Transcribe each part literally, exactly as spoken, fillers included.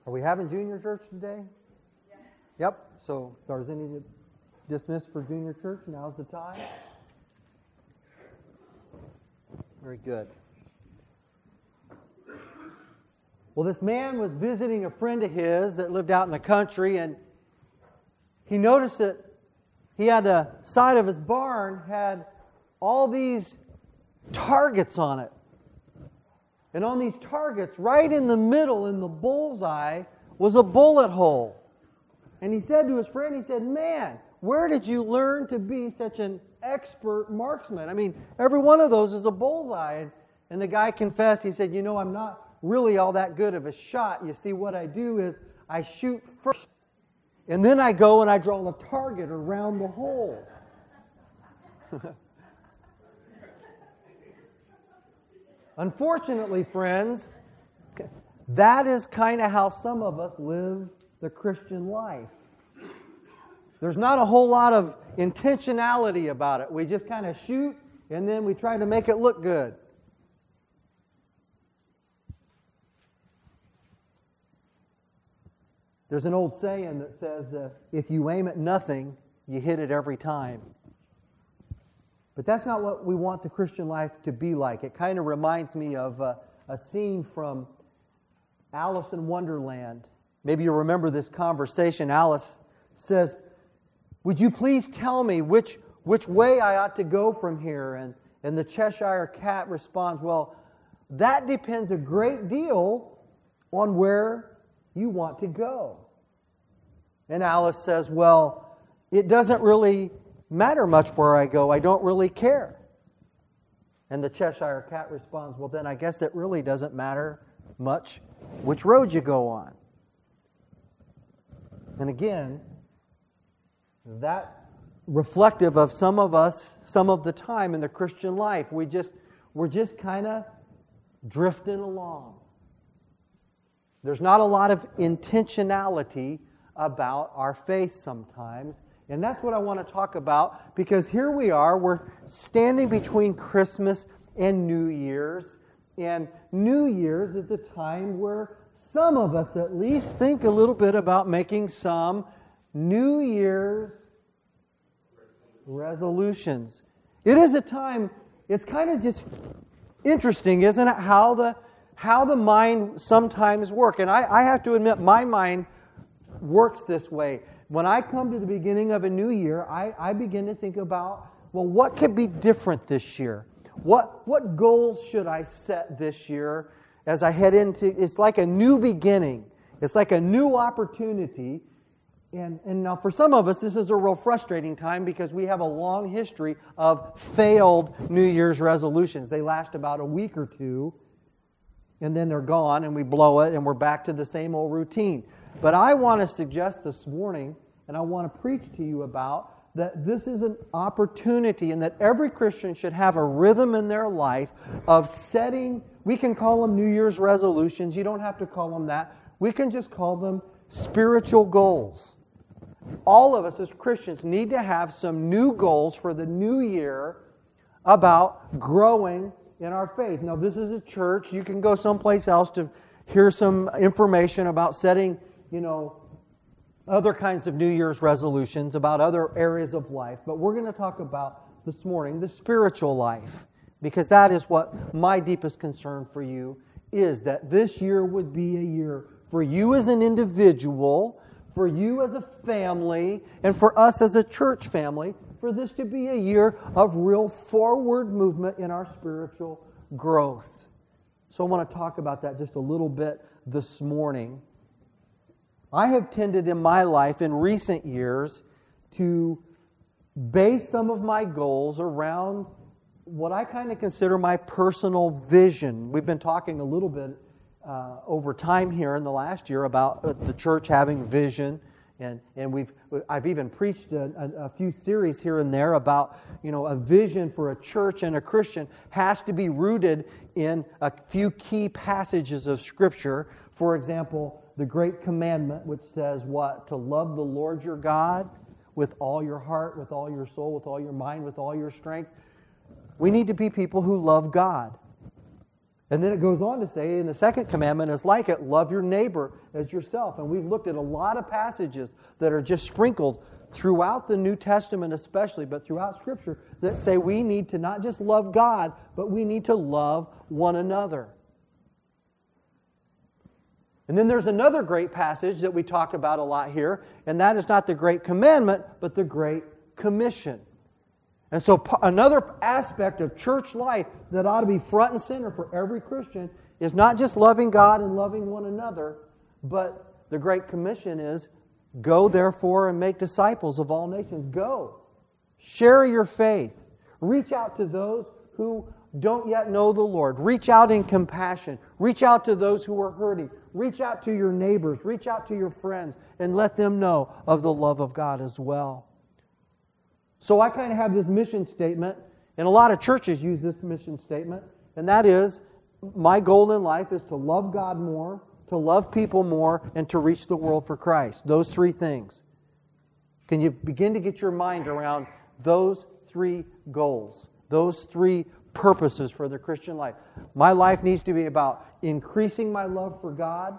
Are we having junior church today? Yeah. Yep. So if there's any dismissed for junior church, now's the time. Very good. Well, this man was visiting a friend of his that lived out in the country, and he noticed that he had the side of his barn had all these targets on it. And on these targets, right in the middle, in the bullseye, was a bullet hole. And he said to his friend, he said, "Man, where did you learn to be such an expert marksman? I mean, every one of those is a bullseye." And, and the guy confessed, he said, "You know, I'm not really all that good of a shot. You see, what I do is I shoot first, and then I go and I draw a target around the hole." Unfortunately, friends, that is kind of how some of us live the Christian life. There's not a whole lot of intentionality about it. We just kind of shoot, and then we try to make it look good. There's an old saying that says, uh, if you aim at nothing, you hit it every time. But that's not what we want the Christian life to be like. It kind of reminds me of uh, a scene from Alice in Wonderland. Maybe you remember this conversation. Alice says, "Would you please tell me which, which way I ought to go from here?" And, and the Cheshire Cat responds, "Well, that depends a great deal on where you want to go." And Alice says, "Well, it doesn't really matter much where I go. I don't really care." And the Cheshire Cat responds, "Well, then I guess it really doesn't matter much which road you go on." And again, that's reflective of some of us, some of the time in the Christian life. We just, we're just kind of drifting along. There's not a lot of intentionality about our faith sometimes. And that's what I want to talk about, because here we are, we're standing between Christmas and New Year's. And New Year's is a time where some of us at least think a little bit about making some New Year's resolutions. It is a time, it's kind of just interesting, isn't it, how the how the mind sometimes works. And I, I have to admit, my mind works this way. When I come to the beginning of a new year, I, I begin to think about, well, what could be different this year? What, what goals should I set this year as I head into, it's like a new beginning. It's like a new opportunity. And, and now for some of us, this is a real frustrating time because we have a long history of failed New Year's resolutions. They last about a week or two, and then they're gone, and we blow it, and we're back to the same old routine. But I want to suggest this morning, and I want to preach to you about, that this is an opportunity and that every Christian should have a rhythm in their life of setting, we can call them New Year's resolutions, you don't have to call them that, we can just call them spiritual goals. All of us as Christians need to have some new goals for the new year about growing in our faith. Now, this is a church. You can go someplace else to hear some information about setting, you know, other kinds of New Year's resolutions, about other areas of life. But we're going to talk about this morning the spiritual life, because that is what my deepest concern for you is, that this year would be a year for you as an individual, for you as a family, and for us as a church family, for this to be a year of real forward movement in our spiritual growth. So I want to talk about that just a little bit this morning. I have tended in my life in recent years to base some of my goals around what I kind of consider my personal vision. We've been talking a little bit uh, over time here in the last year about the church having vision. And and we've I've even preached a, a, a few series here and there about, you know, a vision for a church and a Christian has to be rooted in a few key passages of Scripture. For example, the Great Commandment, which says what? To love the Lord your God with all your heart, with all your soul, with all your mind, with all your strength. We need to be people who love God. And then it goes on to say, in the second commandment is like it, love your neighbor as yourself. And we've looked at a lot of passages that are just sprinkled throughout the New Testament especially, but throughout Scripture, that say we need to not just love God, but we need to love one another. And then there's another great passage that we talk about a lot here, and that is not the Great Commandment, but the Great Commission. And so another aspect of church life that ought to be front and center for every Christian is not just loving God and loving one another, but the Great Commission is, go therefore and make disciples of all nations. Go. Share your faith. Reach out to those who don't yet know the Lord. Reach out in compassion. Reach out to those who are hurting. Reach out to your neighbors. Reach out to your friends and let them know of the love of God as well. So I kind of have this mission statement, and a lot of churches use this mission statement, and that is, my goal in life is to love God more, to love people more, and to reach the world for Christ. Those three things. Can you begin to get your mind around those three goals, those three purposes for the Christian life? My life needs to be about increasing my love for God,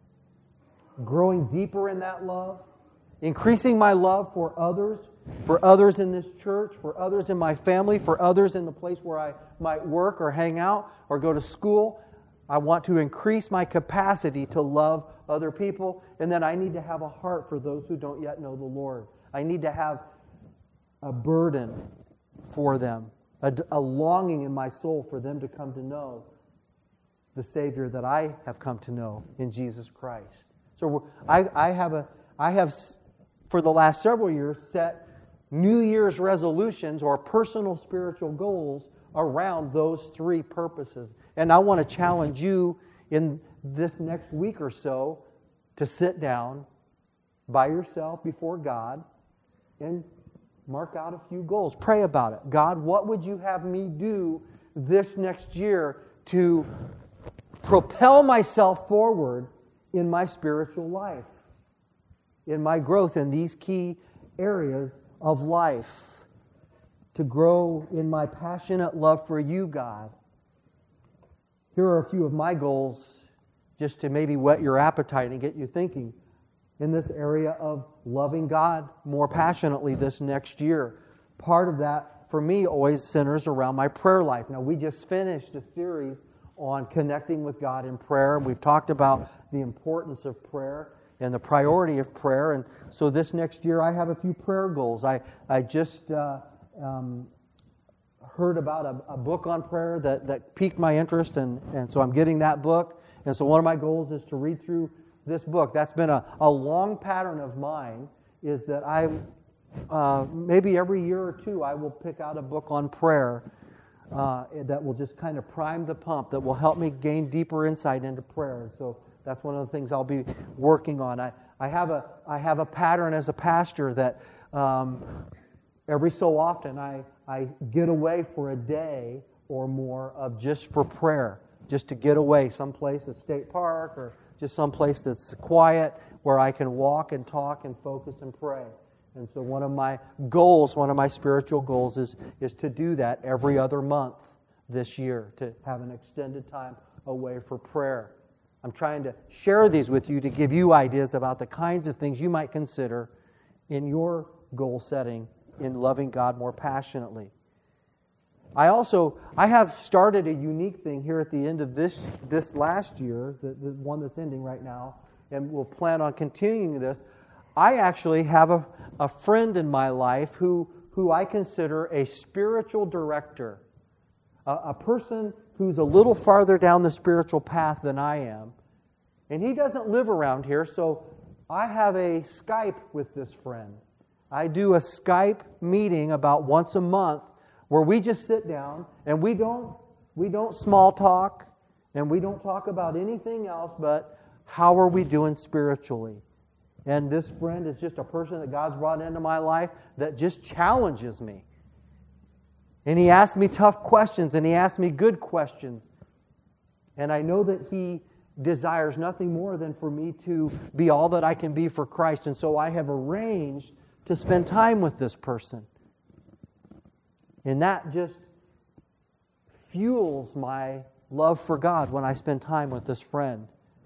growing deeper in that love, increasing my love for others, for others in this church, for others in my family, for others in the place where I might work or hang out or go to school. I want to increase my capacity to love other people, and then I need to have a heart for those who don't yet know the Lord. I need to have a burden for them, a, a longing in my soul for them to come to know the Savior that I have come to know in Jesus Christ. So I, I have a, I have for the last several years set New Year's resolutions or personal spiritual goals around those three purposes. And I want to challenge you in this next week or so to sit down by yourself before God and mark out a few goals. Pray about it. God, what would you have me do this next year to propel myself forward in my spiritual life, in my growth in these key areas of life, to grow in my passionate love for you, God. Here are a few of my goals just to maybe whet your appetite and get you thinking in this area of loving God more passionately this next year. Part of that, for me, always centers around my prayer life. Now, we just finished a series on connecting with God in prayer. We've talked about the importance of prayer and the priority of prayer. And so this next year, I have a few prayer goals. I, I just uh, um, heard about a, a book on prayer that, that piqued my interest, and, and so I'm getting that book. And so one of my goals is to read through this book. That's been a, a long pattern of mine, is that I, uh, maybe every year or two, I will pick out a book on prayer uh, that will just kind of prime the pump, that will help me gain deeper insight into prayer. So that's one of the things I'll be working on. I, I have a I have a pattern as a pastor that um, every so often I, I get away for a day or more of just for prayer, just to get away someplace, a state park or just someplace that's quiet where I can walk and talk and focus and pray. And so one of my goals, one of my spiritual goals is, is to do that every other month this year, to have an extended time away for prayer. I'm trying to share these with you to give you ideas about the kinds of things you might consider in your goal setting in loving God more passionately. I also, I have started a unique thing here at the end of this this last year, the, the one that's ending right now, and we'll plan on continuing this. I actually have a, a friend in my life who, who I consider a spiritual director, a, a person who's a little farther down the spiritual path than I am. And he doesn't live around here, so I have a Skype with this friend. I do a Skype meeting about once a month where we just sit down and we don't we don't small talk and we don't talk about anything else but how are we doing spiritually. And this friend is just a person that God's brought into my life that just challenges me. And he asks me tough questions, and he asks me good questions. And I know that he desires nothing more than for me to be all that I can be for Christ. And so I have arranged to spend time with this person. And that just fuels my love for God when I spend time with this friend.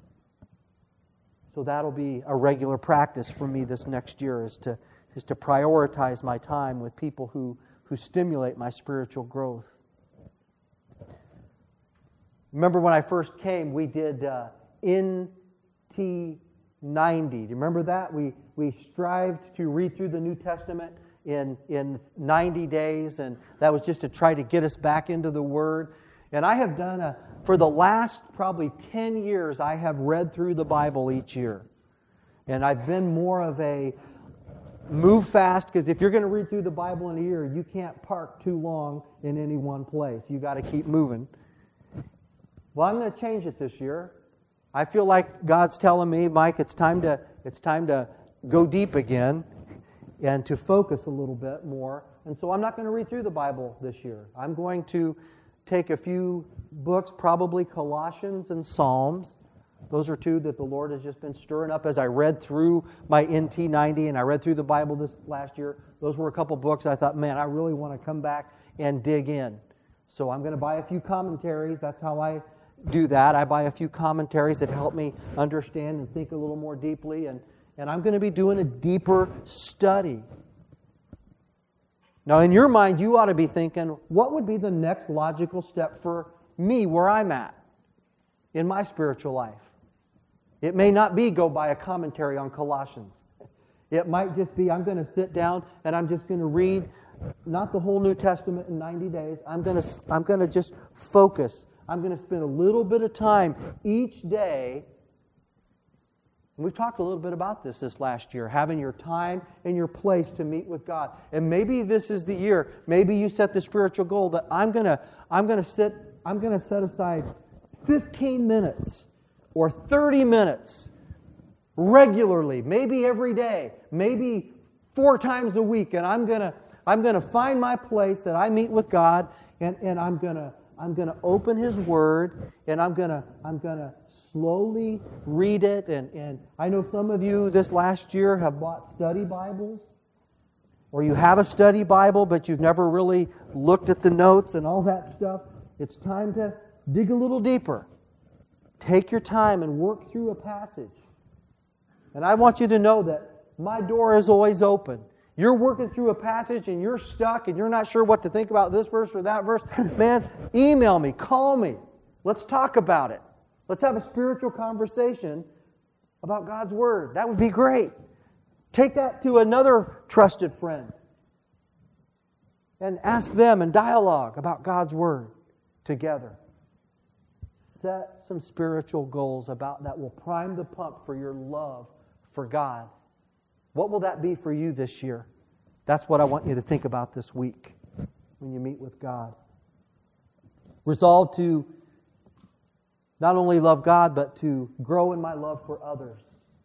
So that'll be a regular practice for me this next year, is to is to prioritize my time with people who, who stimulate my spiritual growth. Remember when I first came, we did uh, N T ninety. Do you remember that? We we strived to read through the New Testament in, in ninety days, and that was just to try to get us back into the Word. And I have done a, for the last probably ten years, I have read through the Bible each year. And I've been more of a move fast, because if you're going to read through the Bible in a year, you can't park too long in any one place. You got to keep moving. Well, I'm going to change it this year. I feel like God's telling me, Mike, it's time to it's time to go deep again and to focus a little bit more. And so I'm not going to read through the Bible this year. I'm going to take a few books, probably Colossians and Psalms. Those are two that the Lord has just been stirring up as I read through my N T ninety, and I read through the Bible this last year. Those were a couple books I thought, man, I really want to come back and dig in. So I'm going to buy a few commentaries. That's how I do that. I buy a few commentaries that help me understand and think a little more deeply, and, and I'm going to be doing a deeper study. Now, in your mind, you ought to be thinking, what would be the next logical step for me where I'm at in my spiritual life? It may not be go buy a commentary on Colossians. It might just be I'm going to sit down and I'm just going to read not the whole New Testament in ninety days. I'm going to I'm going to just focus. I'm going to spend a little bit of time each day. And we've talked a little bit about this this last year, having your time and your place to meet with God. And maybe this is the year. Maybe you set the spiritual goal that I'm going to I'm going to sit I'm going to set aside fifteen minutes or thirty minutes regularly, maybe every day, maybe four times a week, and I'm going to I'm going to find my place that I meet with God, and, and I'm going to I'm going to open His Word, and I'm going to I'm going to slowly read it. And, and I know some of you this last year have bought study Bibles, or you have a study Bible, but you've never really looked at the notes and all that stuff. It's time to dig a little deeper. Take your time and work through a passage. And I want you to know that my door is always open. You're working through a passage and you're stuck and you're not sure what to think about this verse or that verse. Man, email me, call me. Let's talk about it. Let's have a spiritual conversation about God's Word. That would be great. Take that to another trusted friend and ask them and dialogue about God's Word together. Set some spiritual goals about that will prime the pump for your love for God. What will that be for you this year? That's what I want you to think about this week when you meet with God. Resolve to not only love God, but to grow in my love for others.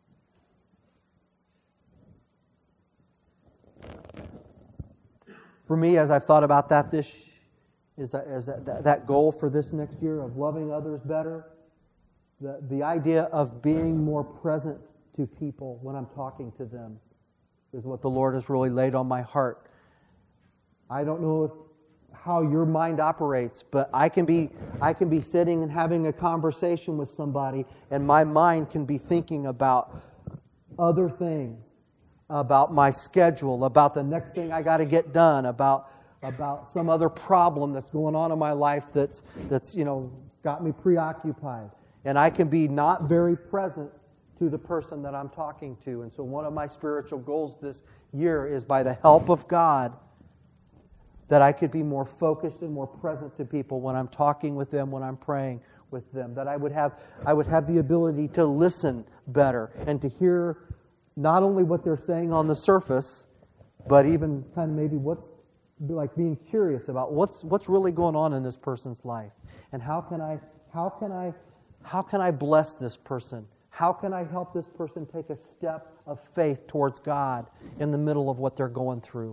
For me, as I've thought about that this is that, is that, that, that goal for this next year of loving others better, the, the idea of being more present to people when I'm talking to them is what the Lord has really laid on my heart. I don't know if how your mind operates, but I can be I can be sitting and having a conversation with somebody, and my mind can be thinking about other things, about my schedule, about the next thing I got to get done, about about some other problem that's going on in my life that's that's you know got me preoccupied, and I can be not very present to the person that I'm talking to. And so one of my spiritual goals this year is, by the help of God, that I could be more focused and more present to people when I'm talking with them, when I'm praying with them, that I would have I would have the ability to listen better and to hear not only what they're saying on the surface, but even kind of maybe what's like being curious about what's what's really going on in this person's life, and how can I how can I how can I bless this person? How can I help this person take a step of faith towards God in the middle of what they're going through?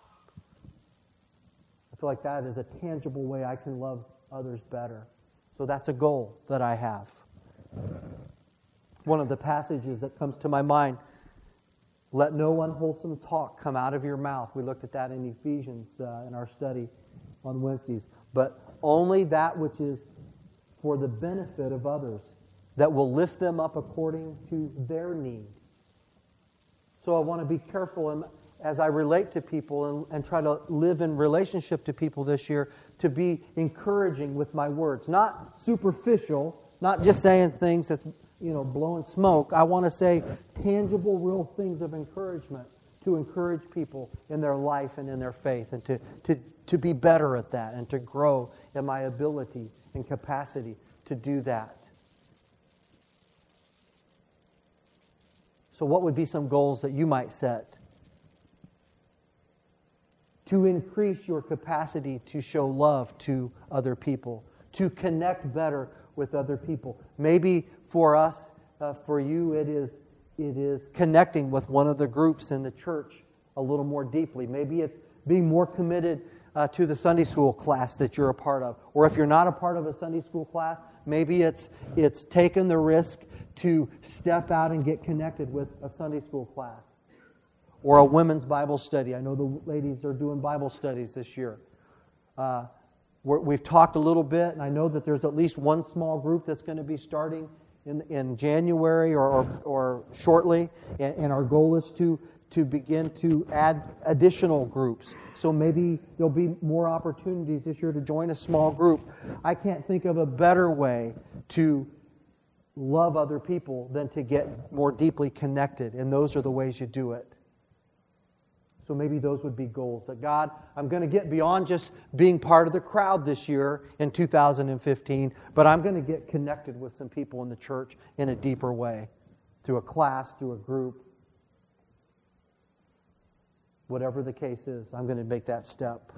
I feel like that is a tangible way I can love others better. So that's a goal that I have. One of the passages that comes to my mind, let no unwholesome talk come out of your mouth. We looked at that in Ephesians uh, in our study on Wednesdays. But only that which is for the benefit of others, that will lift them up according to their need. So I want to be careful in, as I relate to people and, and try to live in relationship to people this year, to be encouraging with my words. Not superficial, not just saying things that's, you know, blowing smoke. I want to say tangible, real things of encouragement to encourage people in their life and in their faith, and to, to, to be better at that and to grow in my ability and capacity to do that. So what would be some goals that you might set to increase your capacity to show love to other people, to connect better with other people? Maybe for us, uh, for you, it is it is connecting with one of the groups in the church a little more deeply. Maybe it's being more committed uh, to the Sunday school class that you're a part of. Or if you're not a part of a Sunday school class, maybe it's it's taking the risk to step out and get connected with a Sunday school class. Or a women's Bible study. I know the ladies are doing Bible studies this year. Uh, we're, we've talked a little bit, and I know that there's at least one small group that's going to be starting in, in January or, or, or shortly, and, and our goal is to, to begin to add additional groups. So maybe there'll be more opportunities this year to join a small group. I can't think of a better way to love other people than to get more deeply connected, and those are the ways you do it. So maybe those would be goals. That God, I'm going to get beyond just being part of the crowd this year in two thousand fifteen, but I'm going to get connected with some people in the church in a deeper way, through a class, through a group. Whatever the case is, I'm going to make that step.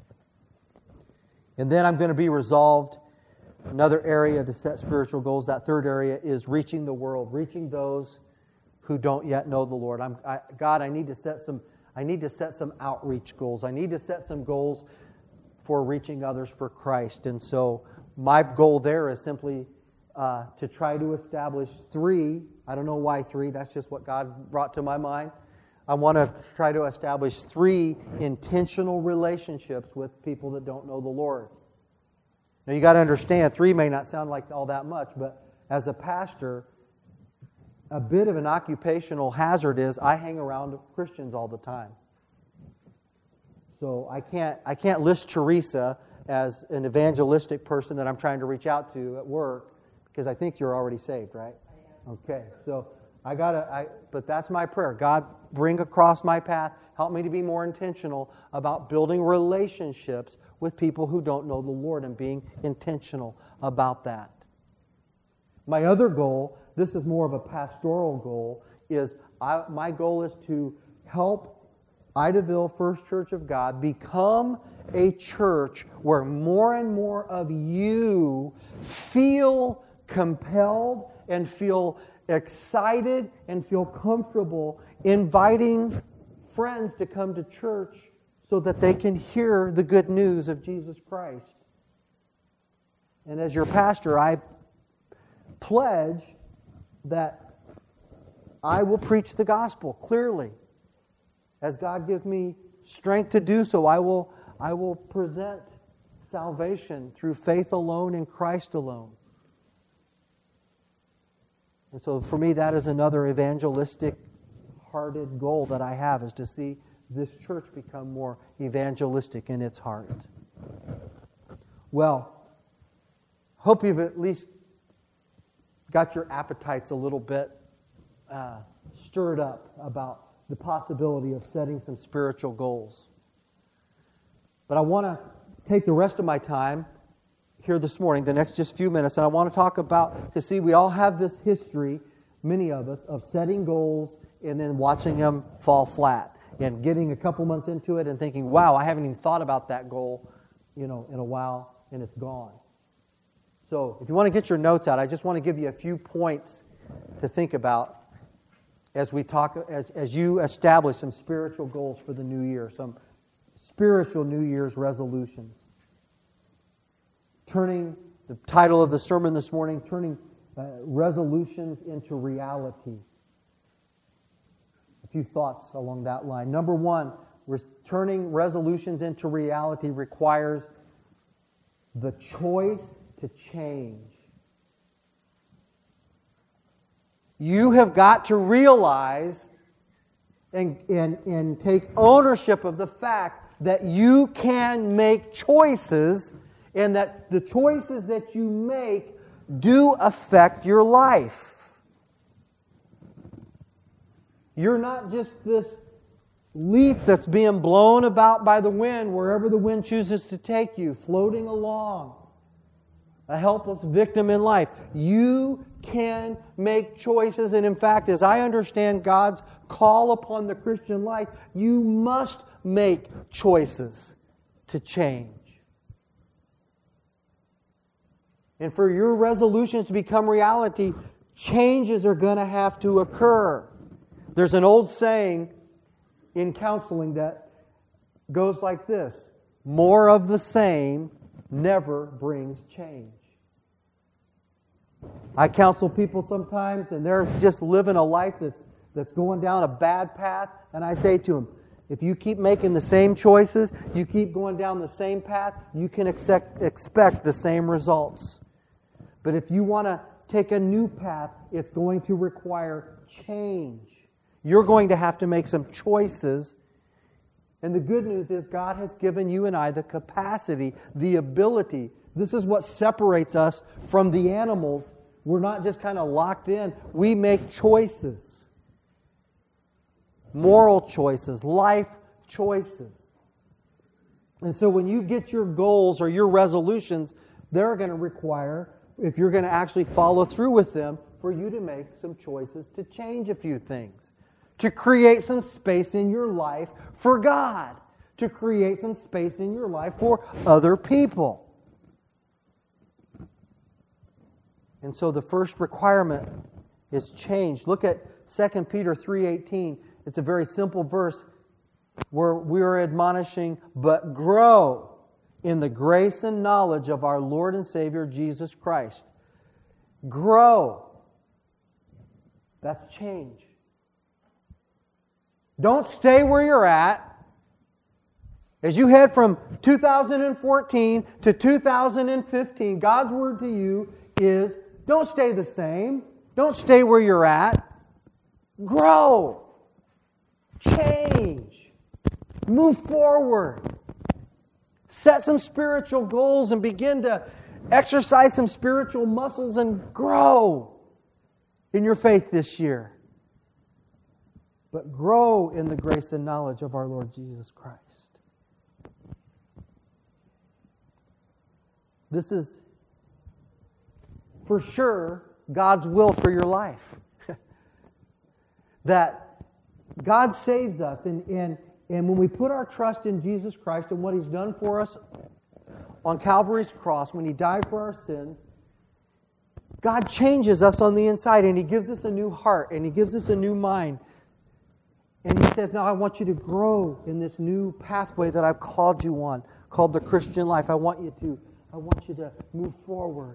And then I'm going to be resolved. Another area to set spiritual goals, that third area, is reaching the world, reaching those who don't yet know the Lord. I'm, I, God, I need to set some I need to set some outreach goals. I need to set some goals for reaching others for Christ. And so my goal there is simply uh, to try to establish three, I don't know why three, that's just what God brought to my mind. I want to try to establish three intentional relationships with people that don't know the Lord. Now you got to understand, three may not sound like all that much, but as a pastor, a bit of an occupational hazard is I hang around Christians all the time. So I can't I can't list Teresa as an evangelistic person that I'm trying to reach out to at work, because I think you're already saved, right? Okay, so I gotta. I but that's my prayer. God, bring across my path. Help me to be more intentional about building relationships with people who don't know the Lord and being intentional about that. My other goal, this is more of a pastoral goal, is I, my goal is to help Idaville First Church of God become a church where more and more of you feel compelled and feel excited and feel comfortable inviting friends to come to church so that they can hear the good news of Jesus Christ. And as your pastor, I pledge that I will preach the gospel clearly. As God gives me strength to do so, I will, I will present salvation through faith alone in Christ alone. And so for me, that is another evangelistic-hearted goal that I have, is to see this church become more evangelistic in its heart. Well, hope you've at least got your appetites a little bit uh, stirred up about the possibility of setting some spiritual goals. But I want to take the rest of my time here this morning, the next just few minutes, and I want to talk about, to see we all have this history, many of us, of setting goals and then watching them fall flat and getting a couple months into it and thinking, wow, I haven't even thought about that goal, you know, in a while, and it's gone. So if you want to get your notes out, I just want to give you a few points to think about as we talk, as, as you establish some spiritual goals for the new year, some spiritual New Year's resolutions. Turning, the title of the sermon this morning, turning uh, resolutions into reality. A few thoughts along that line. Number one, turning resolutions into reality requires the choice to change. You have got to realize and, and, and take ownership of the fact that you can make choices, and that the choices that you make do affect your life. You're not just this leaf that's being blown about by the wind wherever the wind chooses to take you, floating along, a helpless victim in life. You can make choices, and in fact, as I understand God's call upon the Christian life, you must make choices to change. And for your resolutions to become reality, changes are going to have to occur. There's an old saying in counseling that goes like this: more of the same never brings change. I counsel people sometimes, and they're just living a life that's, that's going down a bad path, and I say to them, if you keep making the same choices, you keep going down the same path, you can expect, expect the same results. But if you want to take a new path, it's going to require change. You're going to have to make some choices. And the good news is God has given you and I the capacity, the ability. This is what separates us from the animals. We're not just kind of locked in. We make choices. Moral choices, life choices. And so when you get your goals or your resolutions, they're going to require, if you're going to actually follow through with them, for you to make some choices to change a few things, to create some space in your life for God, to create some space in your life for other people. And so the first requirement is change. Look at Second Peter three eighteen. It's a very simple verse where we are admonishing, but grow in the grace and knowledge of our Lord and Savior Jesus Christ. Grow. That's change. Don't stay where you're at. As you head from two thousand fourteen to two thousand fifteen, God's word to you is, don't stay the same. Don't stay where you're at. Grow. Change. Move forward. Set some spiritual goals and begin to exercise some spiritual muscles and grow in your faith this year. But grow in the grace and knowledge of our Lord Jesus Christ. This is for sure God's will for your life. That God saves us, and, and, and when we put our trust in Jesus Christ and what He's done for us on Calvary's cross, when He died for our sins, God changes us on the inside, and He gives us a new heart, and He gives us a new mind. And He says, now I want you to grow in this new pathway that I've called you on, called the Christian life. I want you to, I want you to move forward.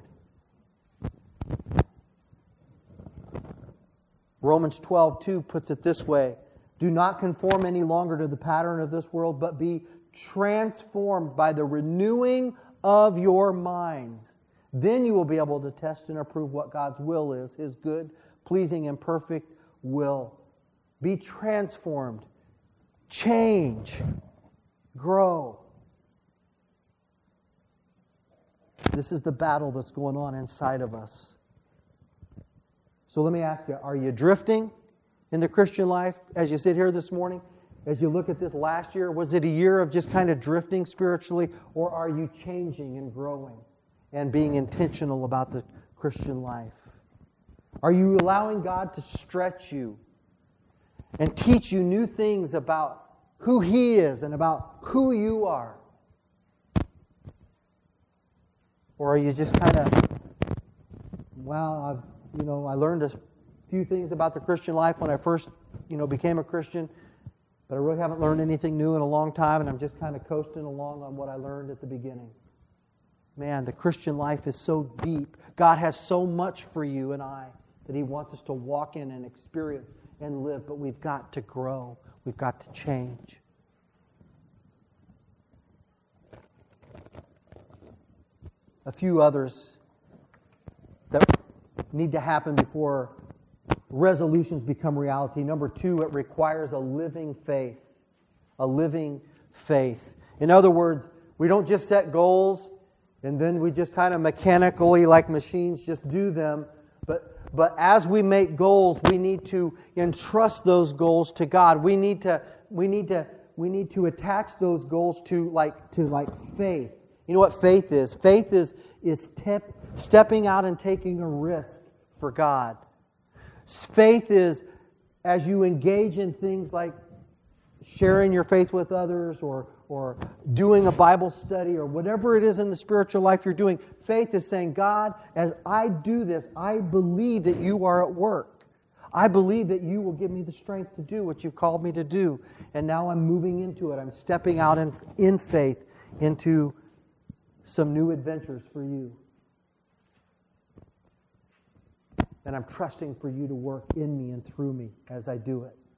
Romans twelve two puts it this way: do not conform any longer to the pattern of this world, but be transformed by the renewing of your minds. Then you will be able to test and approve what God's will is, His good, pleasing, and perfect will. Be transformed. Change. Grow. This is the battle that's going on inside of us. So let me ask you, are you drifting in the Christian life as you sit here this morning? As you look at this last year, was it a year of just kind of drifting spiritually, or are you changing and growing and being intentional about the Christian life? Are you allowing God to stretch you and teach you new things about who He is and about who you are? Or are you just kind of, well, I've, you know, I learned a few things about the Christian life when I first, you know, became a Christian, but I really haven't learned anything new in a long time, and I'm just kind of coasting along on what I learned at the beginning. Man, the Christian life is so deep. God has so much for you and I that He wants us to walk in and experience and live, but we've got to grow. We've got to change. A few others that need to happen before resolutions become reality. Number two, it requires a living faith. A living faith. In other words, we don't just set goals and then we just kind of mechanically, like machines, just do them. But, but as we make goals, we need to entrust those goals to God. We need to, we need to, we need to attach those goals to like, to like faith. You know what faith is? Faith is, is step, stepping out and taking a risk for God. Faith is as you engage in things like sharing your faith with others or, or doing a Bible study or whatever it is in the spiritual life you're doing. Faith is saying, God, as I do this, I believe that you are at work. I believe that you will give me the strength to do what you've called me to do. And now I'm moving into it. I'm stepping out in, in faith into some new adventures for you. And I'm trusting for you to work in me and through me as I do it.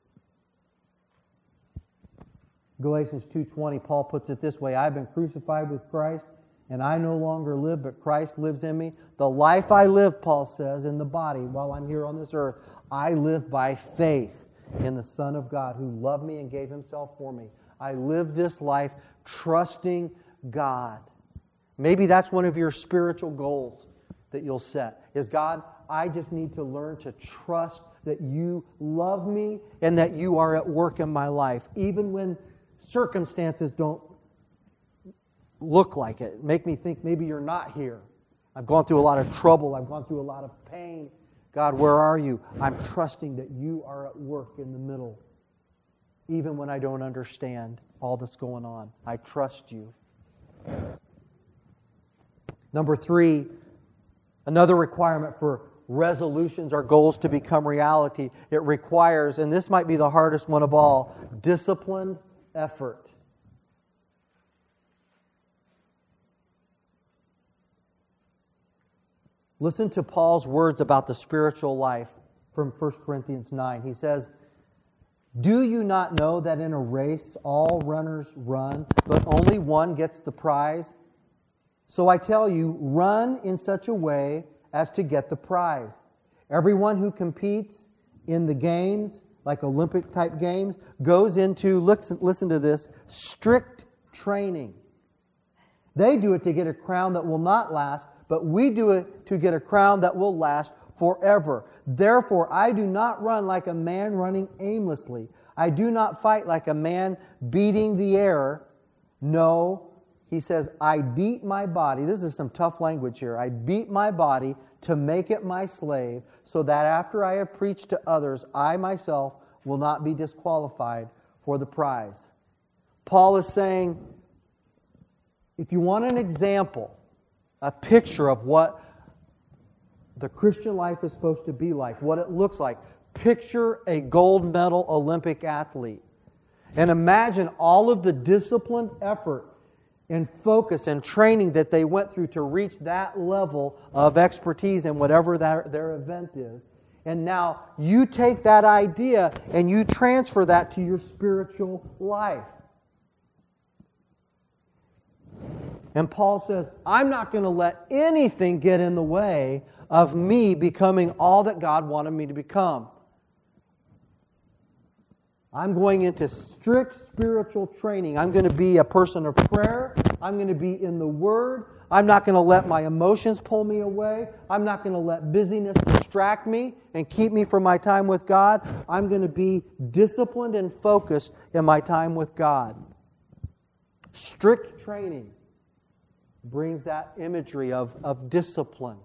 Galatians two twenty, Paul puts it this way, I've been crucified with Christ, and I no longer live, but Christ lives in me. The life I live, Paul says, in the body while I'm here on this earth, I live by faith in the Son of God who loved me and gave Himself for me. I live this life trusting God. Maybe that's one of your spiritual goals that you'll set, is God, I just need to learn to trust that you love me and that you are at work in my life, even when circumstances don't look like it. Make me think maybe you're not here. I've gone through a lot of trouble. I've gone through a lot of pain. God, where are you? I'm trusting that you are at work in the middle, even when I don't understand all that's going on. I trust you. Number three, another requirement for resolutions or goals to become reality, it requires, and this might be the hardest one of all, disciplined effort. Listen to Paul's words about the spiritual life from First Corinthians nine. He says, do you not know that in a race all runners run, but only one gets the prize? So I tell you, run in such a way as to get the prize. Everyone who competes in the games, like Olympic type games, goes into, listen, listen to this, strict training. They do it to get a crown that will not last, but we do it to get a crown that will last forever. Therefore, I do not run like a man running aimlessly. I do not fight like a man beating the air. No, he says, I beat my body. This is some tough language here. I beat my body to make it my slave, so that after I have preached to others, I myself will not be disqualified for the prize. Paul is saying, if you want an example, a picture of what the Christian life is supposed to be like, what it looks like, picture a gold medal Olympic athlete. And imagine all of the disciplined effort and focus and training that they went through to reach that level of expertise in whatever that, their event is. And now you take that idea and you transfer that to your spiritual life. And Paul says, I'm not going to let anything get in the way of me becoming all that God wanted me to become. I'm going into strict spiritual training. I'm going to be a person of prayer. I'm going to be in the Word. I'm not going to let my emotions pull me away. I'm not going to let busyness distract me and keep me from my time with God. I'm going to be disciplined and focused in my time with God. Strict training brings that imagery of, of discipline.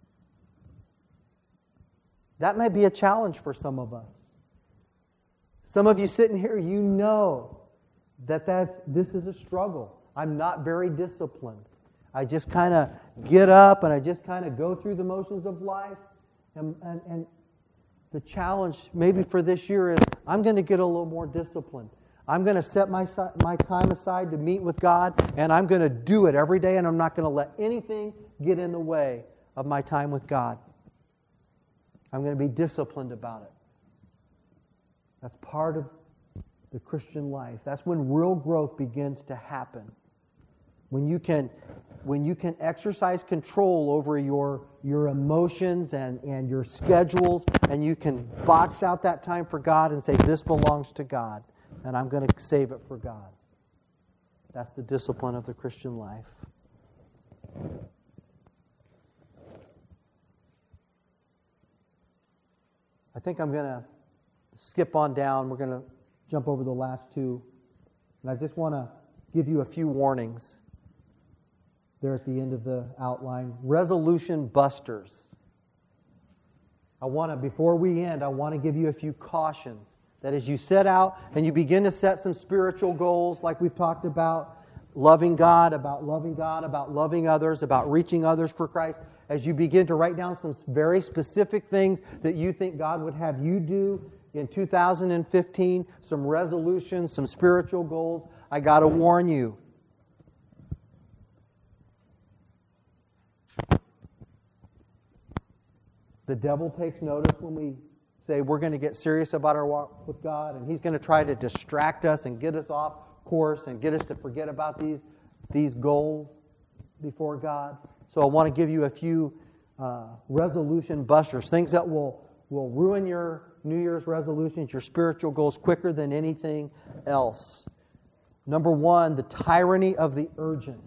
That might be a challenge for some of us. Some of you sitting here, you know that that's, this is a struggle. I'm not very disciplined. I just kind of get up and I just kind of go through the motions of life. And, and, and the challenge maybe for this year is I'm going to get a little more disciplined. I'm going to set my, my time aside to meet with God, and I'm going to do it every day, and I'm not going to let anything get in the way of my time with God. I'm going to be disciplined about it. That's part of the Christian life. That's when real growth begins to happen. when you can, when you can exercise control over your, your emotions and, and your schedules, and you can box out that time for God and say, this belongs to God, and I'm going to save it for God. That's the discipline of the Christian life. I think I'm going to skip on down. We're going to jump over the last two. And I just want to give you a few warnings there at the end of the outline. Resolution busters. I want to, before we end, I want to give you a few cautions. That as you set out and you begin to set some spiritual goals like we've talked about, loving God, about loving God, about loving others, about reaching others for Christ, as you begin to write down some very specific things that you think God would have you do in two thousand fifteen, some resolutions, some spiritual goals, I got to warn you. The devil takes notice when we say we're going to get serious about our walk with God, and he's going to try to distract us and get us off course and get us to forget about these, these goals before God. So I want to give you a few uh, resolution busters, things that will, will ruin your New Year's resolutions, your spiritual goals quicker than anything else. Number one, the tyranny of the urgent.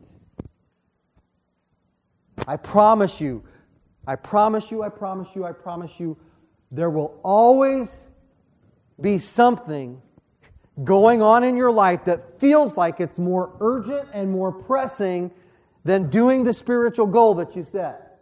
I promise you, I promise you, I promise you, I promise you, there will always be something going on in your life that feels like it's more urgent and more pressing than doing the spiritual goal that you set.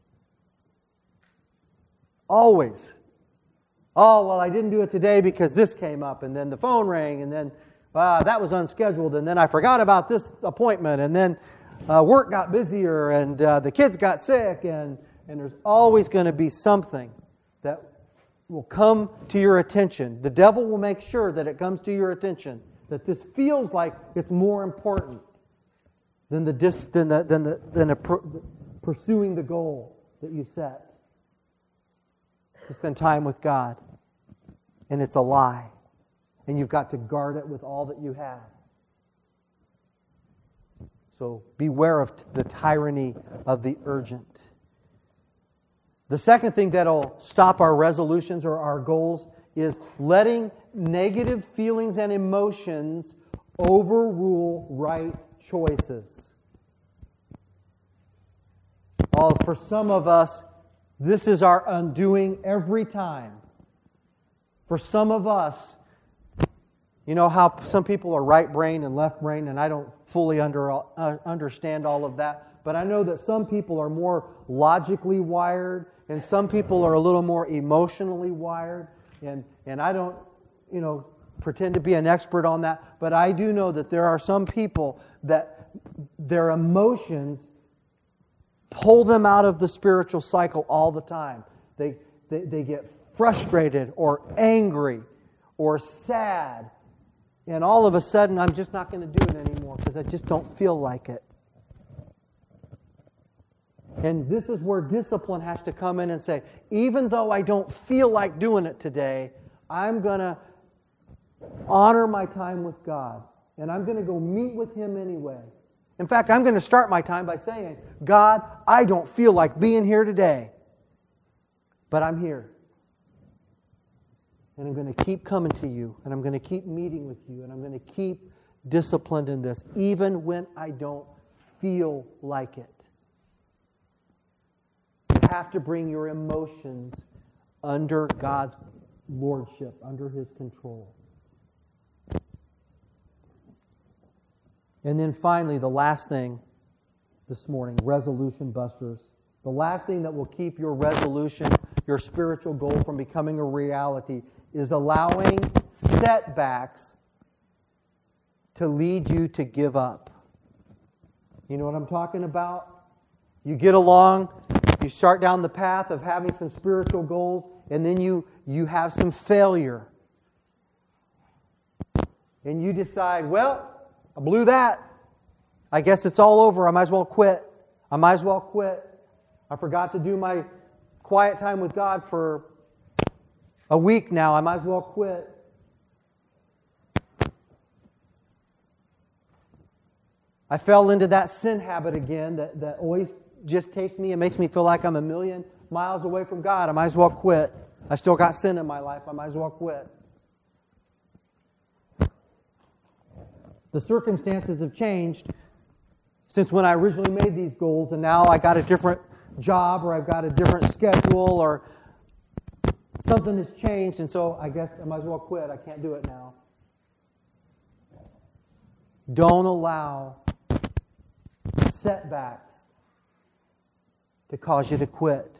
Always. Oh, well, I didn't do it today because this came up, and then the phone rang, and then uh, that was unscheduled, and then I forgot about this appointment, and then uh, work got busier, and uh, the kids got sick, and, and there's always going to be something that will come to your attention. The devil will make sure that it comes to your attention, that this feels like it's more important than the dis, than the than the than a per, pursuing the goal that you set. To spend time with God, and it's a lie, and you've got to guard it with all that you have. So beware of the tyranny of the urgent. The second thing that'll stop our resolutions or our goals is letting negative feelings and emotions overrule right choices. Oh, for some of us, this is our undoing every time. For some of us, you know how some people are right-brained and left-brained, and I don't fully under, uh, understand all of that, but I know that some people are more logically wired, and some people are a little more emotionally wired, and, and I don't, you know, pretend to be an expert on that, but I do know that there are some people that their emotions pull them out of the spiritual cycle all the time. They, they, they get frustrated or angry or sad, and all of a sudden, I'm just not going to do it anymore because I just don't feel like it. And this is where discipline has to come in and say, even though I don't feel like doing it today, I'm going to honor my time with God. And I'm going to go meet with Him anyway. In fact, I'm going to start my time by saying, God, I don't feel like being here today, but I'm here. And I'm going to keep coming to you, and I'm going to keep meeting with you, and I'm going to keep disciplined in this, even when I don't feel like it. You have to bring your emotions under God's lordship, under His control. And then finally, the last thing this morning, resolution busters. The last thing that will keep your resolution, your spiritual goal from becoming a reality is allowing setbacks to lead you to give up. You know what I'm talking about? You get along, you start down the path of having some spiritual goals, and then you, you have some failure. And you decide, well, I blew that. I guess it's all over. I might as well quit. I might as well quit. I forgot to do my quiet time with God for a week now. I might as well quit. I fell into that sin habit again that, that always just takes me and makes me feel like I'm a million miles away from God. I might as well quit. I still got sin in my life. I might as well quit. The circumstances have changed since when I originally made these goals, and now I got a different job, or I've got a different schedule, or something has changed, and so I guess I might as well quit. I can't do it now. Don't allow setbacks to cause you to quit.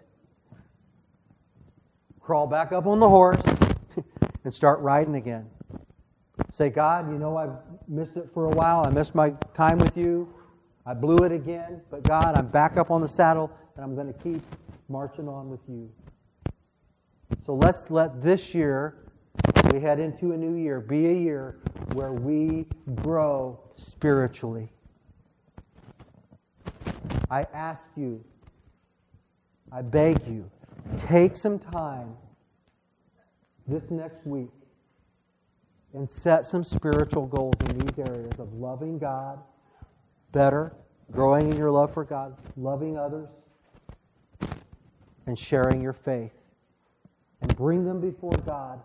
Crawl back up on the horse and start riding again. Say, God, you know I've missed it for a while. I missed my time with you. I blew it again. But God, I'm back up on the saddle, and I'm going to keep marching on with you. So let's let this year, we head into a new year, be a year where we grow spiritually. I ask you, I beg you, take some time this next week and set some spiritual goals in these areas of loving God better, growing in your love for God, loving others, and sharing your faith. And bring them before God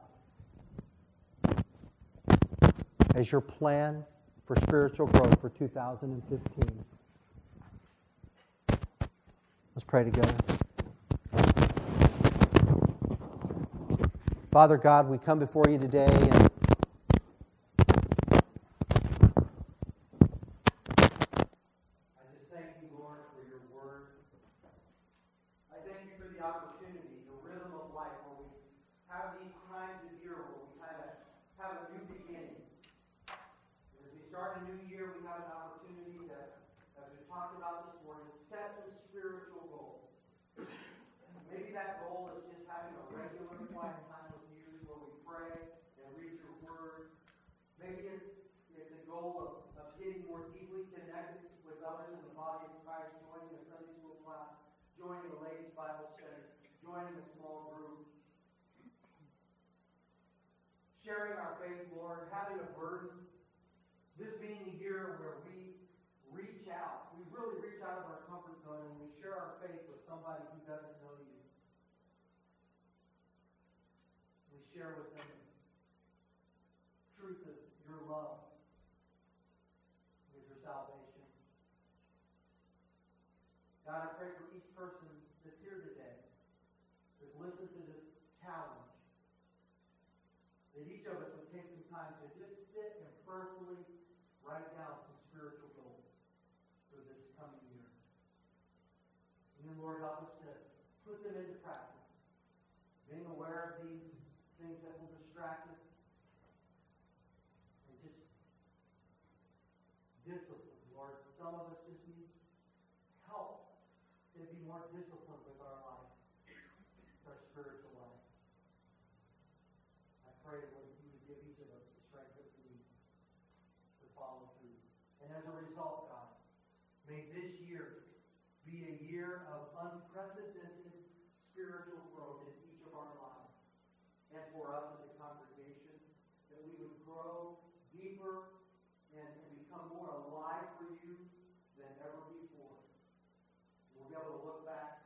as your plan for spiritual growth for two thousand fifteen. Let's pray together. Father God, we come before you today and I just thank you, Lord, for your word. I thank you for the opportunity, the rhythm of life where we have these times of year where we kind of have a new beginning. As we start a new year, we have an opportunity that, as we talked about this morning, set some spiritual goals. Maybe that goal is just having a regular quiet time with you where we pray and read your word. Maybe it's, it's a goal of, of getting more deeply connected with others in the body of Christ, joining a Sunday school class, joining a ladies' Bible study, joining a small group. Sharing our faith, Lord, having a burden. This being a year where we reach out. We really reach out of our comfort zone and we share our faith with somebody who doesn't know you. We share with them the truth of your love, with your salvation. God, I pray for each person that's here today, that's listened to this challenge, that each of us would take some time to just sit and prayerfully write down some spiritual goals for this coming year. And then, Lord, help us to put them into practice, being aware of these things that will distract us, and just discipline, Lord. Some of us just need help to be more disciplined with our life, our spiritual life. I pray, Lord, that you would give each of us the strength that we need to follow through. And as a result, God, may this year be a year of unprecedented spiritual growth in each of our lives. And for us as a congregation, that we would grow deeper and, and become more alive for you than ever before. We'll be able to look back